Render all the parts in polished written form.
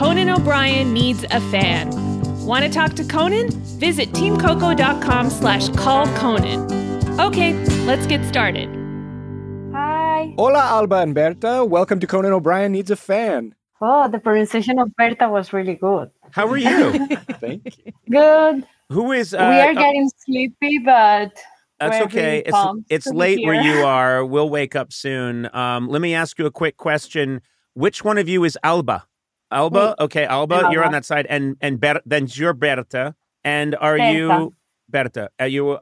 Conan O'Brien Needs a Fan. Want to talk to Conan? Visit teamcoco.com/callconan. Okay, let's get started. Hi. Hola, Alba and Berta. Welcome to Conan O'Brien Needs a Fan. Oh, the pronunciation of Berta was really good. How are you? Thank you. Good. Who is... We are getting sleepy, but That's we're okay. really It's to be late where here. you are. We'll wake up soon. Let me ask you a quick question. Which one of you is Alba? Alba? Me. Okay, Alba, I'm you're on Alba. that side. And then you're Berta. And are Berta. you... Berta. You're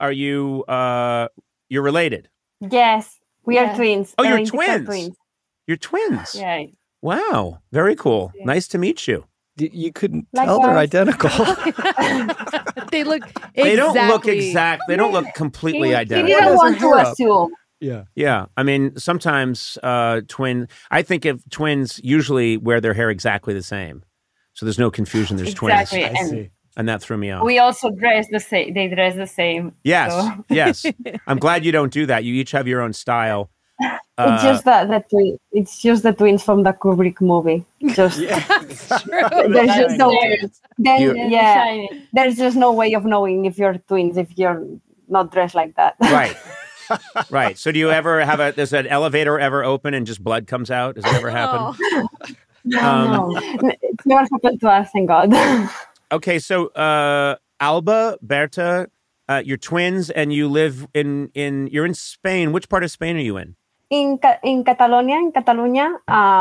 related? Yes, we are twins. Oh, you're Identical twins. You're twins. Yeah. Wow. Very cool. Yeah. Nice to meet you. You couldn't Like tell they're us. identical. They look They don't look exactly- exact. They don't look completely He identical. didn't Has want her to hair up. assume. Yeah. Yeah, I mean, sometimes I think of twins usually wear their hair exactly the same. So there's no confusion. There's Exactly. twins. I And see. And that threw me off. we also dress the same. They dress the same. Yes, So. yes. I'm glad you don't do that. You each have your own style. It's just the twin. It's just the twins from the Kubrick movie. Just there's just no way. Then there's just no way of knowing if you're twins if you're not dressed like that. Right. Right. So do you ever have does an elevator ever open and just blood comes out? Does it ever happen? No, it's never happened to us, thank God. Okay, so Alba, Berta, you're twins and you live you're in Spain. Which part of Spain are you in? in Catalonia,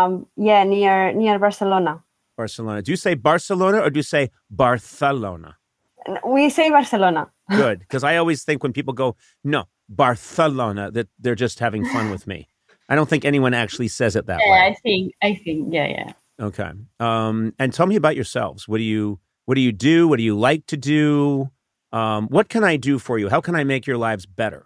near Barcelona. Barcelona. Do you say Barcelona or do you say Barcelona? We say Barcelona. Good, because I always think when people go, no, Barcelona, that they're just having fun with me. I don't think anyone actually says it that way. I think, yeah. Okay. And tell me about yourselves. What do you do? What do you like to do? What can I do for you? How can I make your lives better?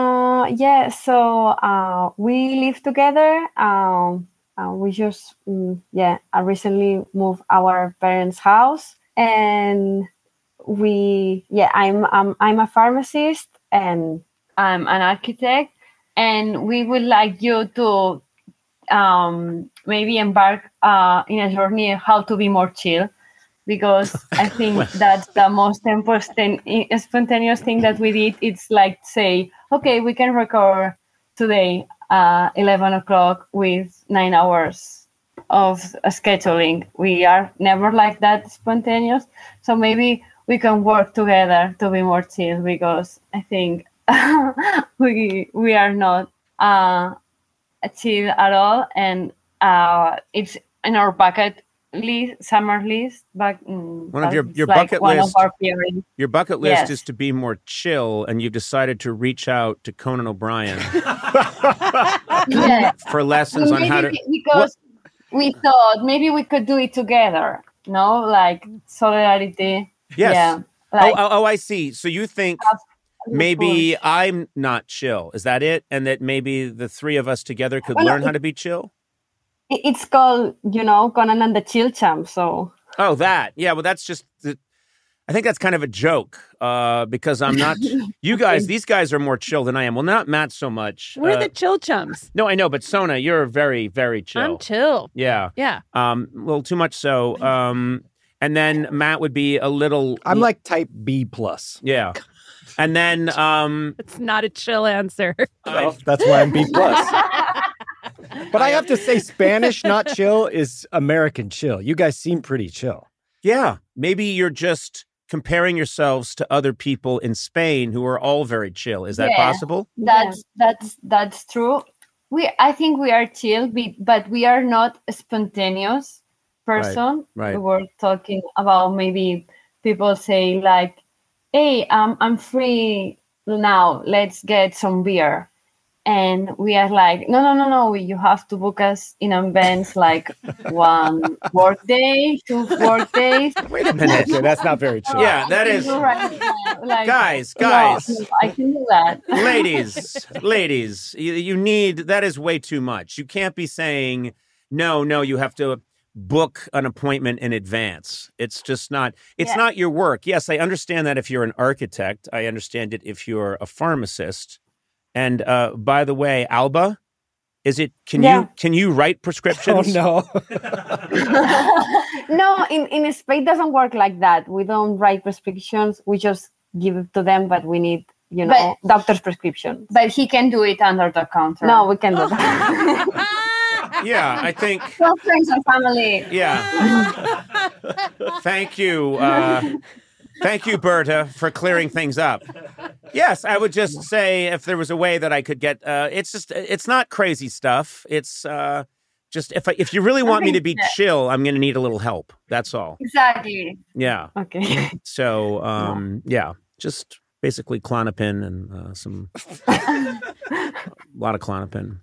So we live together. We just, I recently moved our parents' house, and I'm a pharmacist and I'm an architect, and we would like you to maybe embark in a journey of how to be more chill, because I think that's the most spontaneous thing that we did. It's like say, okay, we can record today 11 o'clock with 9 hours of scheduling. We are never like that spontaneous. So maybe we can work together to be more chill, because I think we are not chill at all. And it's in our bucket list, summer list. One of your bucket list. Your bucket list is to be more chill, and you've decided to reach out to Conan O'Brien for lessons on how to. Because we thought maybe we could do it together. No, like solidarity. Yes. Yeah. Like, I see. So you think maybe I'm not chill. Is that it? And that maybe the three of us together could learn how to be chill? It's called, Conan and the Chill Champ. So. Oh, that. Yeah, well, that's just... I think that's kind of a joke because I'm not... these guys are more chill than I am. Well, not Matt so much. We're the chill chums. No, I know, but Sona, you're very, very chill. I'm chill. Yeah. Yeah. A little too much so. And then Matt would be a little... I'm like type B+. Yeah. And then... It's not a chill answer. Well, that's why I'm B+. But I have to say, Spanish not chill is American chill. You guys seem pretty chill. Yeah. Maybe you're just comparing yourselves to other people in Spain who are all very chill. Is that possible? That's true. I think we are chill, but we are not a spontaneous person. Right. We were talking about maybe people say like, hey, I'm free now. Let's get some beer. And we are like, no, you have to book us in advance, like 1 work day, 2 work days. Wait a minute. Okay, that's not very chill. Yeah, that is... Like, Guys. no, I can do that. Ladies, you need... That is way too much. You can't be saying, no, you have to book an appointment in advance. It's just not... It's not your work. Yes, I understand that if you're an architect. I understand it if you're a pharmacist. And by the way, Alba, Is it? Can you write Oh prescriptions? no. No, in Spain doesn't work like that. We don't write prescriptions. We just give it to them, but we need, doctor's prescription. But he can do it under the counter. No, we can do that. Yeah, I think. Well, friends and family. Yeah. Thank you. Thank you, Berta, for clearing things up. Yes, I would just say if there was a way that I could get, it's not crazy stuff. It's just if you really want me to be chill, I'm going to need a little help. That's all. Exactly. Yeah. Okay. So, just basically Klonopin and a lot of Klonopin.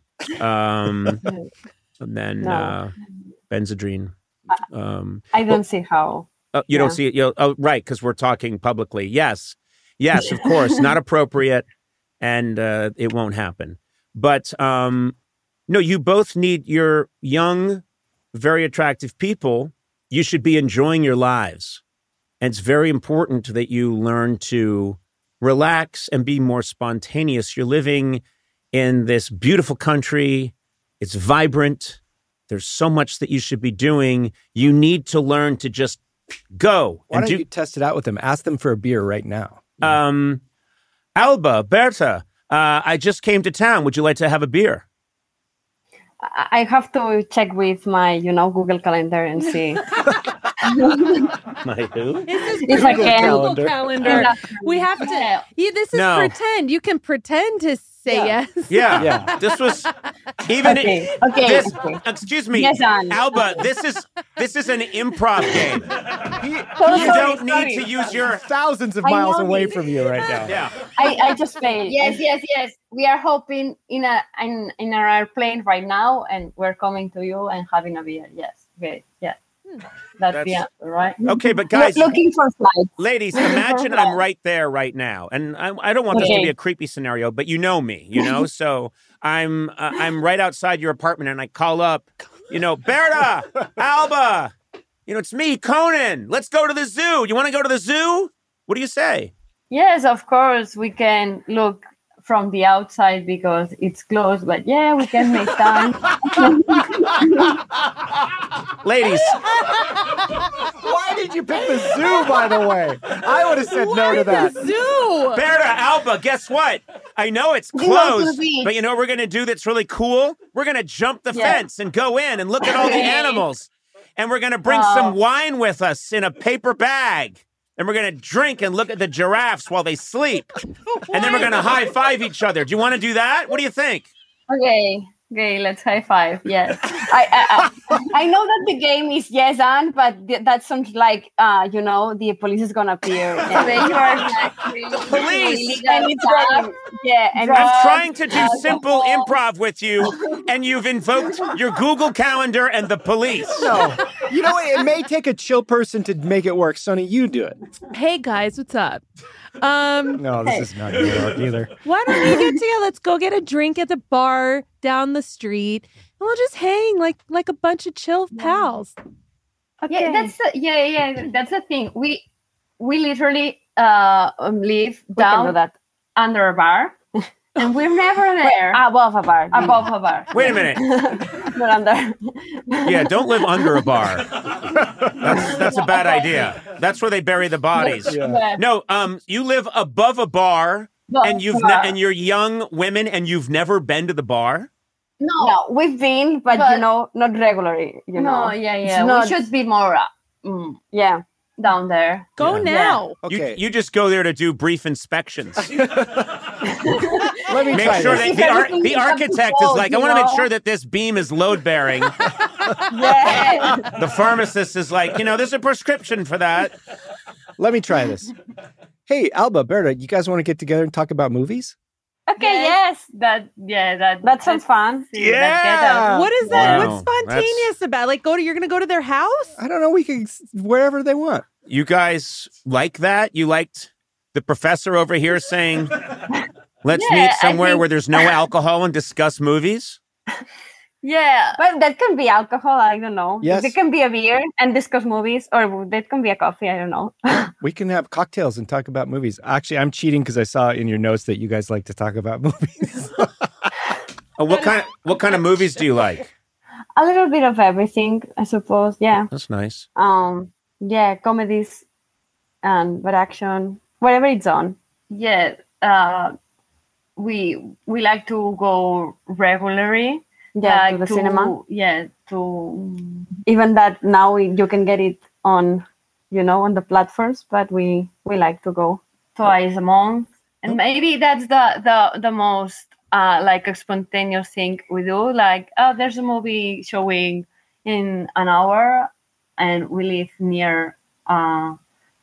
And then Benzedrine. I don't see how. You don't see it. Right, because we're talking publicly. Yes, of course, not appropriate, and it won't happen. But no, you both need your young, very attractive people. You should be enjoying your lives, and it's very important that you learn to relax and be more spontaneous. You're living in this beautiful country. It's vibrant. There's so much that you should be doing. You need to learn to just go. Why don't you test it out with them? Ask them for a beer right now. Alba, Berta, I just came to town. Would you like to have a beer? I have to check with my, Google Calendar and see. My who? It's like Google Calendar. calendar. We have to. This is pretend. You can pretend to say yes. Yeah. This was even. Okay. Excuse me, Yes, Anne. Alba. This is an improv game. You don't need to use your. Thousands of miles away from you right now. Yeah. I just played. Yes. We are hopping in an airplane right now, and we're coming to you and having a beer. Yes. Okay. Yeah. That's the answer, right? Okay, but guys, looking for flights. ladies, imagine I'm right there right now, and I don't want this to be a creepy scenario, but you know me, so I'm right outside your apartment, and I call up, Berta, Alba, it's me, Conan. Let's go to the zoo. You want to go to the zoo? What do you say? Yes, of course. We can look from the outside because it's closed, but we can make time. Ladies, Why did you pick the zoo, by the way? I would have said no to that. Zoo. Berta, Alba, guess what? I know it's closed, but you know what we're going to do that's really cool? We're going to jump the fence and go in and look at all the animals. And we're going to bring some wine with us in a paper bag. And we're going to drink and look at the giraffes while they sleep. And then we're going to high-five each other. Do you want to do that? What do you think? Okay, let's high five. Yes, I know that the game is yes and, but that sounds like the police is gonna appear. And then you are The police. And it's and I'm trying to do simple improv with you, and you've invoked your Google Calendar and the police. No. It may take a chill person to make it work. Sonny, you do it. Hey guys, what's up? No, this is not New York either. Why don't we get together? Let's go get a drink at the bar down the street, and we'll just hang like a bunch of chill pals. Okay. That's the thing. We literally live down under a bar, and we're never there. Above a bar. Above a bar. Wait a minute. Not under. Yeah, don't live under a bar. That's a bad idea. That's where they bury the bodies. Yeah. No, you live above a bar, and and you're young women, and you've never been to the bar. No, we've been, but not regularly. No, we should be more. Down there. Go now. Okay. You just go there to do brief inspections. Let me Make try sure this. that the architect is like, I want to make sure that this beam is load bearing. The pharmacist is like, there's a prescription for that. Let me try this. Hey, Alba, Berta, you guys want to get together and talk about movies? Okay, yes. That sounds fun. Yeah. What is that? Wow. What's spontaneous about? Like, you're gonna go to their house? I don't know. We can wherever they want. You guys like that? You liked the professor over here saying, let's meet somewhere where there's no alcohol and discuss movies? Yeah. But that can be alcohol. I don't know. Yes. It can be a beer and discuss movies, or that can be a coffee. I don't know. We can have cocktails and talk about movies. Actually, I'm cheating because I saw in your notes that you guys like to talk about movies. What kind of movies do you like? A little bit of everything, I suppose. Yeah. That's nice. Yeah, comedies but action, whatever it's on. Yeah. We like to go regularly. Yeah, to the cinema. Yeah, to even that now you can get it on, on the platforms, but we like to go twice a month, and maybe that's the most like a spontaneous thing we do. Like, oh, there's a movie showing in an hour, and we live near a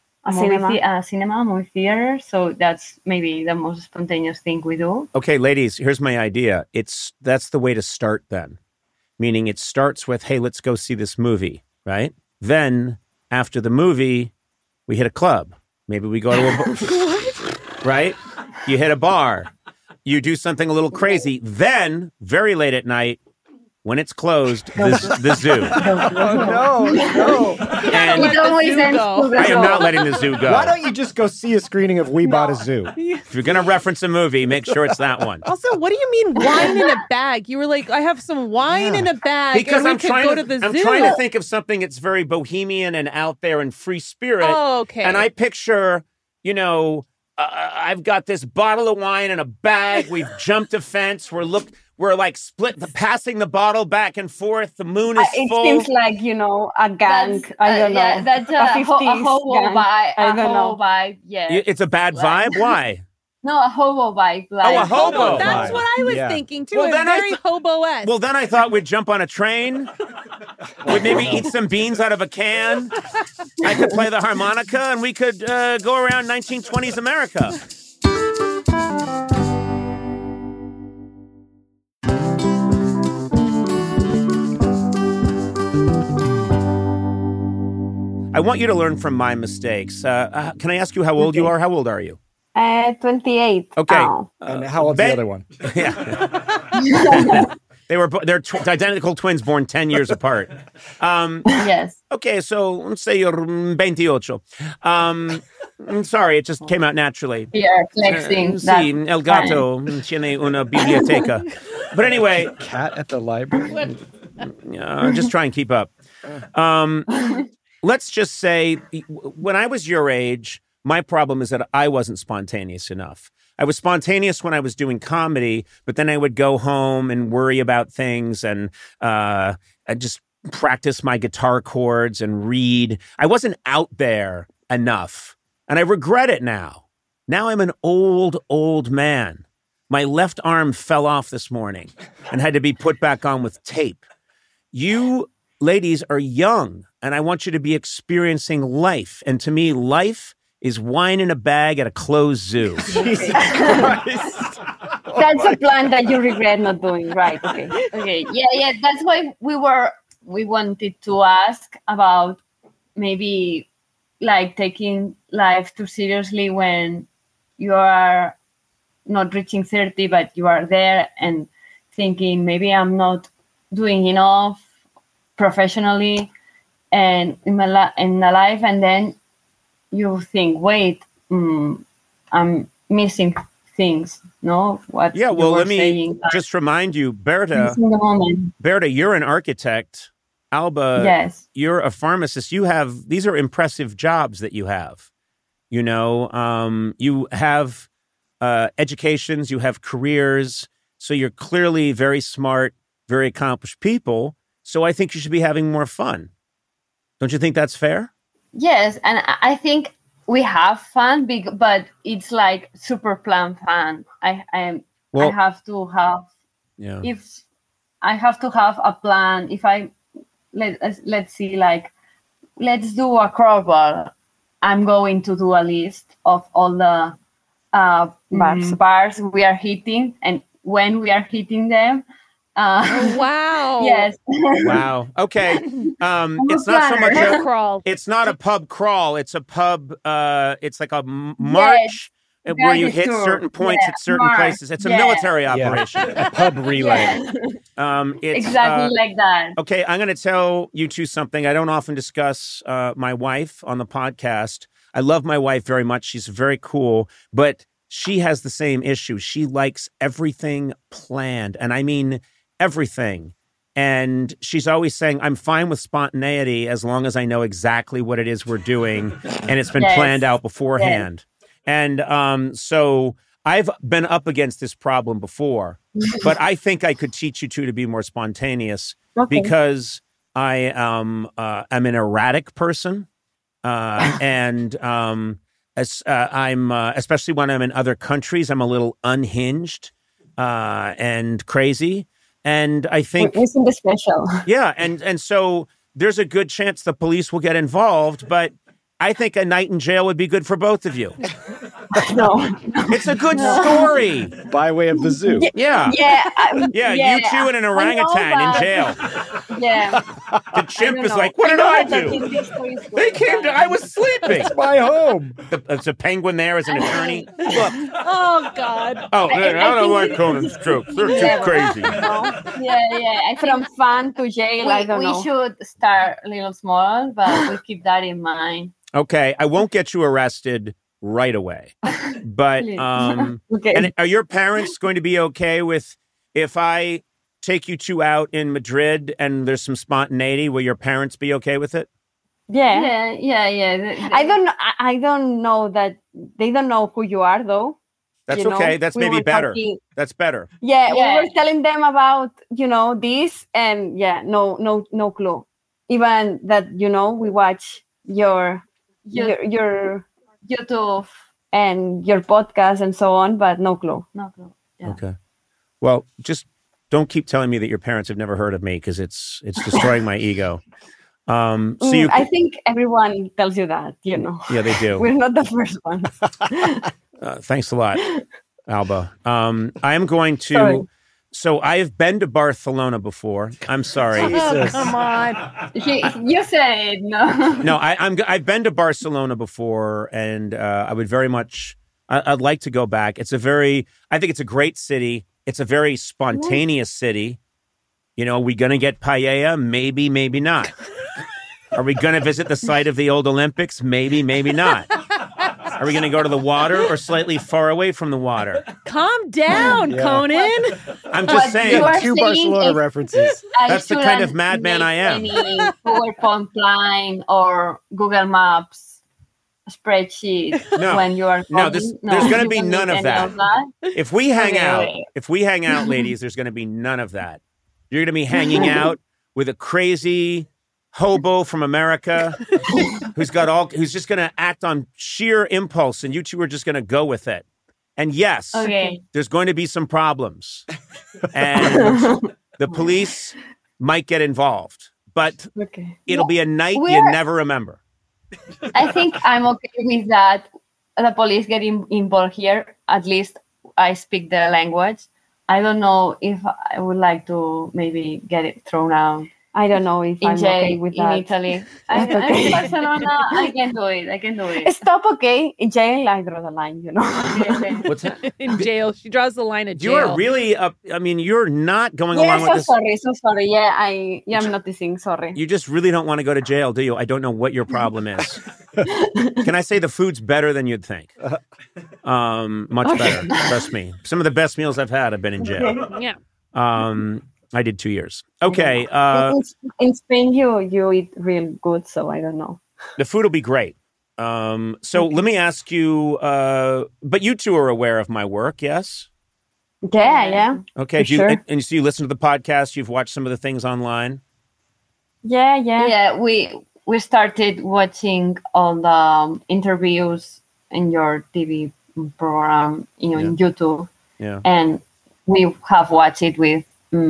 movie theater, so that's maybe the most spontaneous thing we do. Okay, ladies, here's my idea. That's the way to start then. Meaning it starts with, hey, let's go see this movie, right? Then after the movie, we hit a club. Maybe we go to a bar, right? You hit a bar. You do something a little crazy. Then, very late at night, when it's closed, the zoo. No. And I am not letting the zoo go. Why don't you just go see a screening of We Bought a Zoo? If you're going to reference a movie, make sure it's that one. Also, what do you mean wine in a bag? You were like, I have some wine in a bag because and we could go to the zoo. I'm trying to think of something that's very bohemian and out there and free spirit. Oh, okay. And I picture, I've got this bottle of wine in a bag. We've jumped a fence. We're like passing the bottle back and forth. The moon is full. It seems like, a gang. I don't know. Yeah, that's a 50s hobo gang. vibe. I don't know. Vibe, yeah. It's a bad vibe? Why? No, a hobo vibe. Like, a hobo That's vibe. what I was thinking, too. Well, It's then very hobo-esque. Well, then I thought we'd jump on a train. We'd maybe eat some beans out of a can. I could play the harmonica, and we could go around 1920s America. I want you to learn from my mistakes. Can I ask you how old you are? How old are you? 28. Okay. Oh. And how old's the other one? Yeah. They're identical twins born 10 years apart. Yes. Okay, so let's say you're 28. I'm sorry, it just came out naturally. We are flexing. Sí, el gato tiene una biblioteca. But anyway. Cat at the library? Just try and keep up. Let's just say, when I was your age, my problem is that I wasn't spontaneous enough. I was spontaneous when I was doing comedy, but then I would go home and worry about things and I just practice my guitar chords and read. I wasn't out there enough, and I regret it now. Now I'm an old man. My left arm fell off this morning and had to be put back on with tape. You ladies are young, and I want you to be experiencing life. And to me, life is wine in a bag at a closed zoo. Jesus Christ. That's a plan that you regret not doing, right? Okay. Yeah. That's why we wanted to ask about maybe like taking life too seriously when you are not reaching 30, but you are there and thinking maybe I'm not doing enough professionally and in my life, and then you think, wait, I'm missing things. No, what? Yeah, well, let me just remind you, Berta, you're an architect. Alba, yes, you're a pharmacist. These are impressive jobs that you have. You have educations, you have careers, so you're clearly very smart, very accomplished people. So I think you should be having more fun. Don't you think that's fair? Yes, and I think we have fun, but it's like super plan fun. I have to have. Yeah. If I have to have a plan, let's see, like, let's do a crawlball. I'm going to do a list of all the bars we are hitting and when we are hitting them. Wow. Yes. Wow. Okay. It's not so much a crawl. It's not a pub crawl. It's a pub. It's like a march where you hit certain points at certain places. It's a military operation. A pub relay. It's exactly like that. Okay. I'm going to tell you two something. I don't often discuss my wife on the podcast. I love my wife very much. She's very cool, but she has the same issue. She likes everything planned, and I mean everything. And she's always saying, I'm fine with spontaneity as long as I know exactly what it is we're doing and it's been planned out beforehand. And so I've been up against this problem before, but I think I could teach you two to be more spontaneous because I am an erratic person. And I'm, especially when I'm in other countries, I'm a little unhinged and crazy. And I think we seem special. Yeah, and so there's a good chance the police will get involved, but I think a night in jail would be good for both of you. No. It's a good story. By way of the zoo. Yeah. Yeah. You two and an orangutan in jail. Yeah. The chimp is like, what did I do? They came to, I was sleeping. It's my home. It's a penguin there as an attorney. Look. Oh, God. Oh, I don't like Conan's jokes. They're too crazy. Yeah. From fun to jail, I don't know. We should start a little small, but we keep that in mind. Okay, I won't get you arrested right away. But Okay. and are your parents going to be okay with if I take you two out in Madrid and there's some spontaneity? Will your parents be okay with it? Yeah. Yeah. I don't know that they don't know who you are though. That's You know, okay. That's we maybe were better. talking- That's better. Yeah, Yeah. we were telling them about, this and no clue. Even that, we watch your YouTube. and your podcast and so on, but no clue. No clue. Yeah. Okay. Well, just don't keep telling me that your parents have never heard of me because it's destroying my ego. So you, I think everyone tells you that, yeah, they do. We're not the first ones. Thanks a lot, Alba. I am going to. Sorry. So I have been to Barcelona before. I'm sorry. Oh, come on. You said no. No, I've been to Barcelona before, and I would very much. I'd like to go back. I think it's a great city. It's a very spontaneous city. Are we going to get paella? Maybe, maybe not. Are we going to visit the site of the old Olympics? Maybe, maybe not. Are we going to go to the water or slightly far away from the water? Calm down, Conan. I'm just What saying. you are Two saying Barcelona is- references. That's the kind of madman I am. Any PowerPoint line or Google Maps spreadsheet No. when you are No, coding? there's gonna you be don't none need of any that. If we hang Okay. out, ladies, there's going to be none of that. You're going to be hanging out with a crazy hobo from America who's just going to act on sheer impulse, and you two are just going to go with it. And yes, Okay. there's going to be some problems, and the police might get involved, but Okay. it'll be a night you We're- never remember. I think I'm okay with that. The police getting involved here. At least I speak the language. I don't know if I would like to maybe get it thrown out I don't know if in I'm jail okay with in that. Italy. That's I'm okay. in Barcelona. I can do it. Stop, okay? In jail, I draw the line, Okay. What's that? In jail. She draws the line at You jail. are really you're not going Yeah, along with this. so sorry. Yeah, I'm noticing. Sorry. You just really don't want to go to jail, do you? I don't know what your problem is. Can I say the food's better than you'd think? Much better. Trust me. Some of the best meals I've had have been in jail. Yeah. I did 2 years. Okay. In Spain, you eat real good, so I don't know. The food will be great. So let me ask you, but you two are aware of my work, yes? Yeah. Okay. For sure. And so you listen to the podcast, you've watched some of the things online? Yeah. Yeah, we started watching all the interviews in your TV program, in YouTube, Yeah. and we have watched it with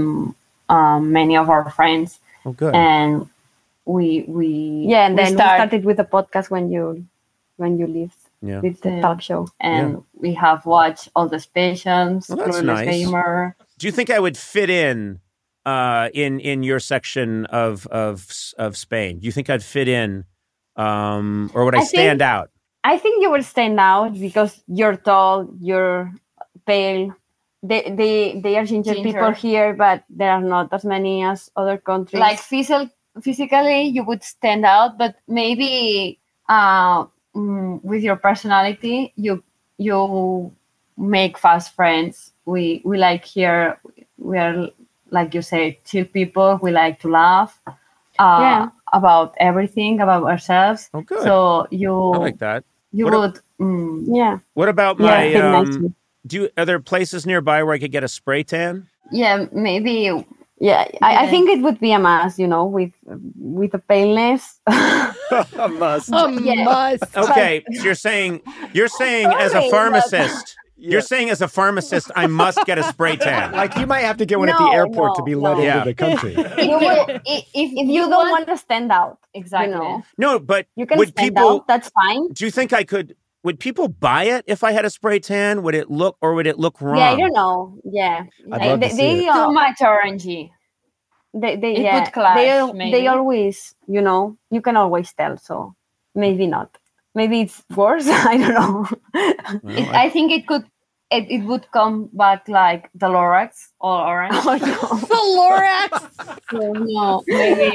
many of our friends, Oh, good. and we And then we start- started with the podcast when you lived Yeah. with the Yeah. talk show. and we have watched all the stations. Well, that's Clueless nice. Gamer. Do you think I would fit in your section of Spain? Do you think I'd fit in, or would I I stand think- out? I think you will stand out because you're tall, you're pale. They are ginger Ginger. people here, but there are not as many as other countries. Like physically, you would stand out, but maybe with your personality, you make fast friends. We like here. We are, like you say, chill people. We like to laugh about everything, about ourselves. Oh, good. So I like that. you What would. What about Yeah, my? nice. Are there places nearby where I could get a spray tan? Yeah, maybe. Yeah, I think it would be a must, with the paleness. A must. Must. Okay, so you're saying as a pharmacist. You're saying as a pharmacist, I must get a spray tan. Like you might have to get one at the airport to be let into the country. If you don't want to stand out, Exactly. No, but you can would stand people? out. That's fine. Do you think I could? Would people buy it if I had a spray tan? Would it look wrong? Yeah, I don't know. Yeah, I'd love to see it. Too much orangey. They It would clash, maybe. they always, you can always tell. So maybe not. Maybe it's worse. I don't know. I think it would come back like the Lorax or orange. Oh, no. The Lorax. So, no, maybe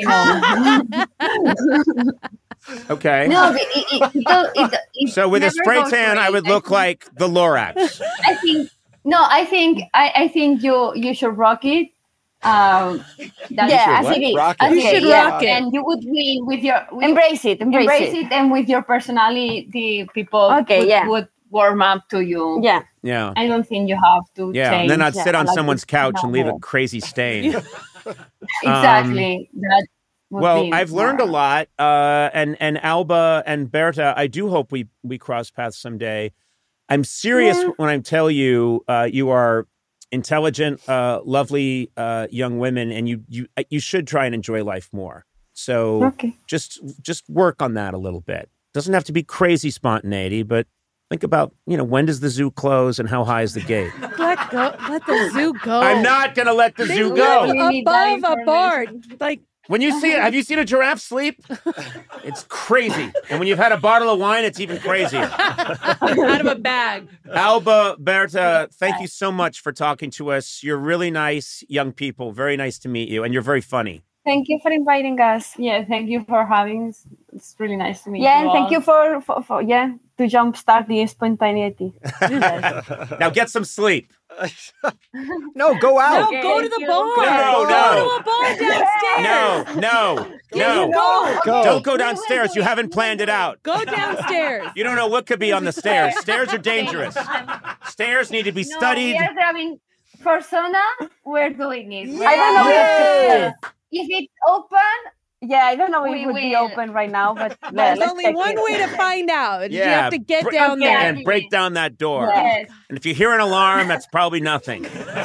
no. Okay. No, but it So with a never spray goes tan, I great. would look like the Lorax. I think you should rock it. As it is. Rock As it. You should rock it. And you would be with Embrace it. embrace it, and with your personality, people would warm up to you. Yeah. Yeah. I don't think you have to Yeah. change. And then I'd sit on like someone's this couch and leave a normal. crazy stain. Exactly. That would Well, be I've learned a more. lot. And Alba and Berta, I do hope we cross paths someday. I'm serious when I tell you you are intelligent, lovely young women, and you should try and enjoy life more. So just work on that a little bit. Doesn't have to be crazy spontaneity, but think about, when does the zoo close and how high is the gate? Let the zoo go. I'm not going to let the They zoo live go. You need that above a bar. Like, When you see it, have you seen a giraffe sleep? It's crazy. And when you've had a bottle of wine, it's even crazier. out of a bag. Alba, Berta, thank you so much for talking to us. You're really nice young people. Very nice to meet you. And you're very funny. Thank you for inviting us. Yeah, thank you for having us. It's really nice to meet you. Yeah, and all. thank you for to jumpstart the spontaneity. Now get some sleep. No, go out. No, go to the bar. No. Go to a bar downstairs. No. Go. Don't go downstairs. You haven't planned it out. Go downstairs. You don't know what could be on the stairs. Stairs are dangerous. Stairs need to be studied. No, we are grabbing persona. We're doing it. I don't know Yay. If it's open, I don't know if We it would be will. open right now, but There's let's only check one it. way to find out. You have to get down there. And break down that door. yes. And if you hear an alarm, that's probably nothing.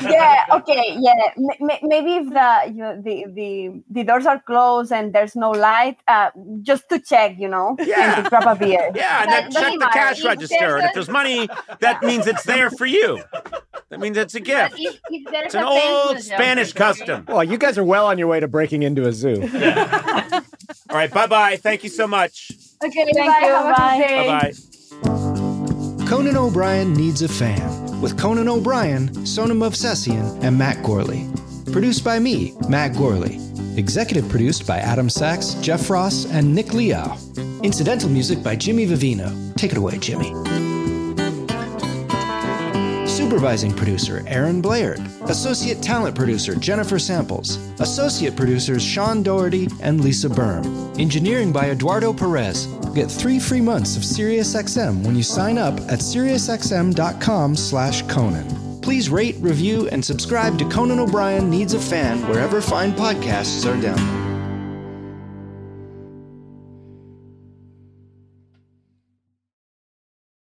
Maybe if the doors are closed and there's no light, just to check, and to grab a beer. Yeah, and then That check doesn't the matter. cash If register. And if there's money, that means it's there for you. That means it's a gift. If there's It's an a old census, Spanish custom. Well, you guys are well on your way to breaking into a zoo. All right, bye-bye. Thank you so much. Okay, Thank bye. you, Have a good bye. day. Bye-bye. Conan O'Brien Needs a Fan, with Conan O'Brien, Sonam Movsesian, and Matt Gorley. Produced by me, Matt Gorley. Executive produced by Adam Sachs, Jeff Ross, and Nick Liao. Incidental music by Jimmy Vivino. Take it away, Jimmy. Supervising producer, Aaron Blaird. Associate talent producer, Jennifer Samples. Associate producers, Sean Doherty and Lisa Berm. Engineering by Eduardo Perez. Get 3 free months of SiriusXM when you sign up at SiriusXM.com/Conan. Please rate, review, and subscribe to Conan O'Brien Needs a Fan wherever fine podcasts are downloaded.